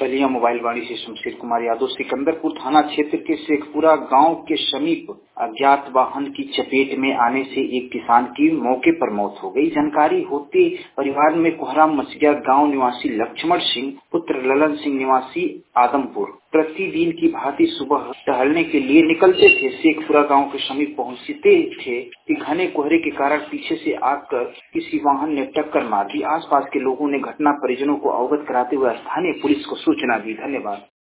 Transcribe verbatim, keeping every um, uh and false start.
Ballia mobile वाणी से शमशेर कुमार यादव। सिकंदरपुर थाना क्षेत्र के शेखपुरा गांव के समीप अज्ञात वाहन की चपेट में आने से एक किसान की मौके पर मौत हो गई। जानकारी होते परिवार में कोहराम मच गया। गांव निवासी लक्ष्मण सिंह पुत्र ललन सिंह निवासी आदमपुर प्रतिदिन की भांति सुबह टहलने के लिए निकलते थे। शेखपुरा गांव के समीप पहुंचते थे कि घने कोहरे के कारण पीछे से आकर किसी वाहन ने टक्कर मार दी। आसपास के लोगों ने घटना परिजनों को अवगत कराते हुए स्थानीय पुलिस को सूचना दी। धन्यवाद।